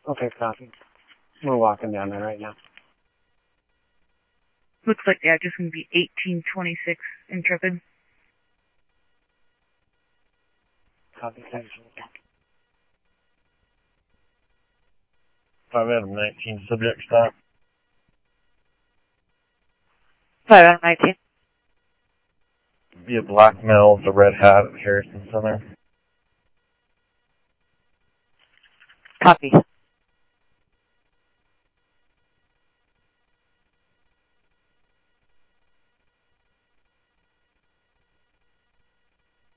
Okay, copy. We're walking down there right now. Looks like the address is going to be 1826 Intrepid. Copy, thanks. 5 Adam 19, subject stop. 5 out of 19. Be a black male with a red hat at Harrison Center. Copy.